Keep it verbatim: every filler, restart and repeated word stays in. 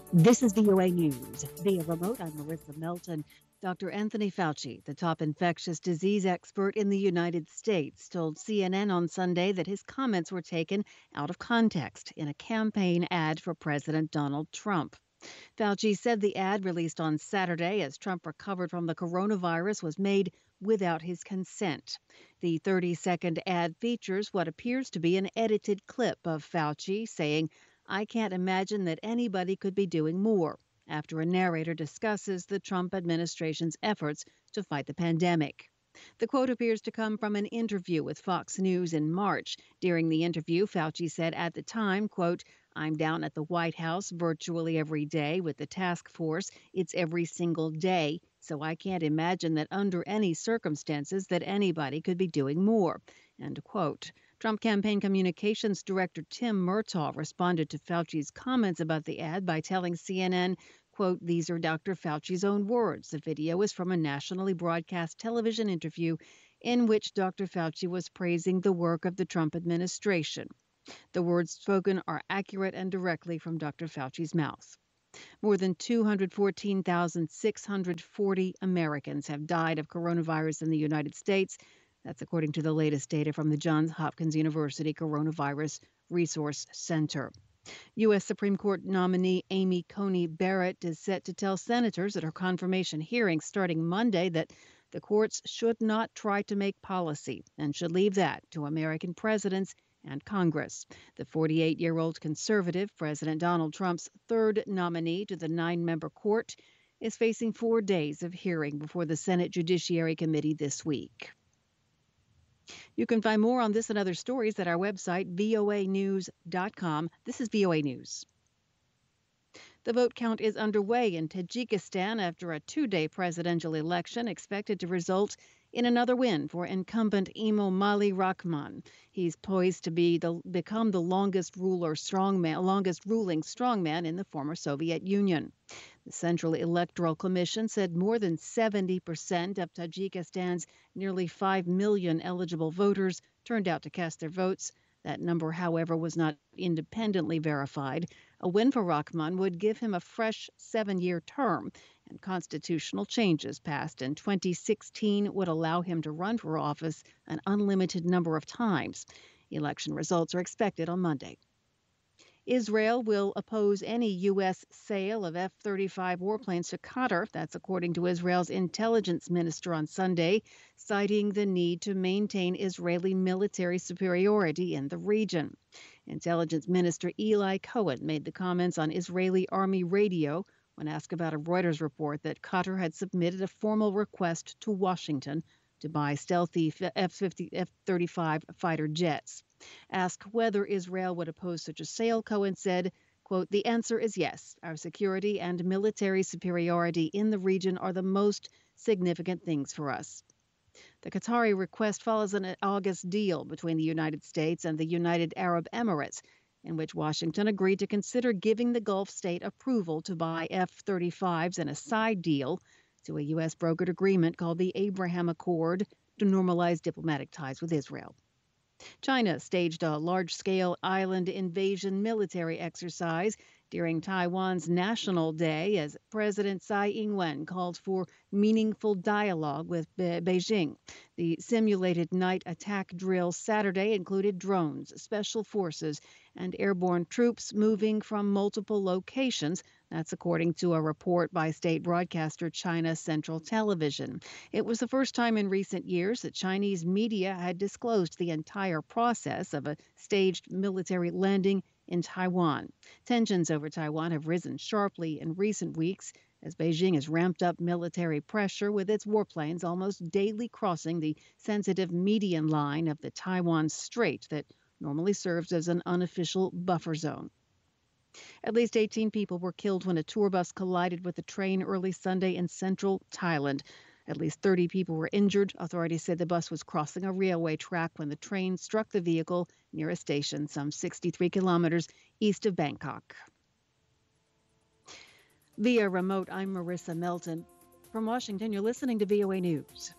This is V O A News. Via remote, I'm Marissa Melton. Doctor Anthony Fauci, the top infectious disease expert in the United States, told C N N on Sunday that his comments were taken out of context in a campaign ad for President Donald Trump. Fauci said the ad released on Saturday as Trump recovered from the coronavirus was made without his consent. The thirty second ad features what appears to be an edited clip of Fauci saying, "I can't imagine that anybody could be doing more," after a narrator discusses the Trump administration's efforts to fight the pandemic. The quote appears to come from an interview with Fox News in March. During the interview, Fauci said at the time, quote, "I'm down at the White House virtually every day with the task force. It's every single day. So I can't imagine that under any circumstances that anybody could be doing more." End quote. Trump campaign communications director Tim Murtaugh responded to Fauci's comments about the ad by telling C N N, quote, "These are Doctor Fauci's own words. The video is from a nationally broadcast television interview in which Doctor Fauci was praising the work of the Trump administration. The words spoken are accurate and directly from Doctor Fauci's mouth." More than two hundred fourteen thousand six hundred forty Americans have died of coronavirus in the United States. That's according to the latest data from the Johns Hopkins University Coronavirus Resource Center. U S. Supreme Court nominee Amy Coney Barrett is set to tell senators at her confirmation hearing starting Monday that the courts should not try to make policy and should leave that to American presidents and Congress. The forty-eight-year-old conservative, President Donald Trump's third nominee to the nine-member court, is facing four days of hearing before the Senate Judiciary Committee this week. You can find more on this and other stories at our website, V O A news dot com. This is V O A News. The vote count is underway in Tajikistan after a two-day presidential election expected to result in another win for incumbent Emomali Rahman. He's poised to be the, become the longest ruler strongman, longest ruling strongman in the former Soviet Union. The Central Electoral Commission said more than seventy percent of Tajikistan's nearly five million eligible voters turned out to cast their votes. That number, however, was not independently verified. A win for Rahman would give him a fresh seven-year term, and constitutional changes passed in twenty sixteen would allow him to run for office an unlimited number of times. Election results are expected on Monday. Israel will oppose any U S sale of F thirty-five warplanes to Qatar. That's according to Israel's intelligence minister on Sunday, citing the need to maintain Israeli military superiority in the region. Intelligence Minister Eli Cohen made the comments on Israeli Army radio when asked about a Reuters report that Qatar had submitted a formal request to Washington to buy stealthy F thirty-five fighter jets. Asked whether Israel would oppose such a sale, Cohen said, quote, "The answer is yes. Our security and military superiority in the region are the most significant things for us." The Qatari request follows an August deal between the United States and the United Arab Emirates, in which Washington agreed to consider giving the Gulf state approval to buy F thirty-fives in a side deal to a U S brokered agreement called the Abraham Accord to normalize diplomatic ties with Israel. China staged a large-scale island invasion military exercise during Taiwan's National Day as President Tsai Ing-wen called for meaningful dialogue with Be- Beijing. The simulated night attack drill Saturday included drones, special forces, and airborne troops moving from multiple locations. That's according to a report by state broadcaster China Central Television. It was the first time in recent years that Chinese media had disclosed the entire process of a staged military landing in Taiwan. Tensions over Taiwan have risen sharply in recent weeks as Beijing has ramped up military pressure with its warplanes almost daily crossing the sensitive median line of the Taiwan Strait that normally serves as an unofficial buffer zone. At least eighteen people were killed when a tour bus collided with a train early Sunday in central Thailand. At least thirty people were injured. Authorities said the bus was crossing a railway track when the train struck the vehicle near a station some sixty-three kilometers east of Bangkok. Via remote, I'm Marissa Melton. From Washington, you're listening to V O A News.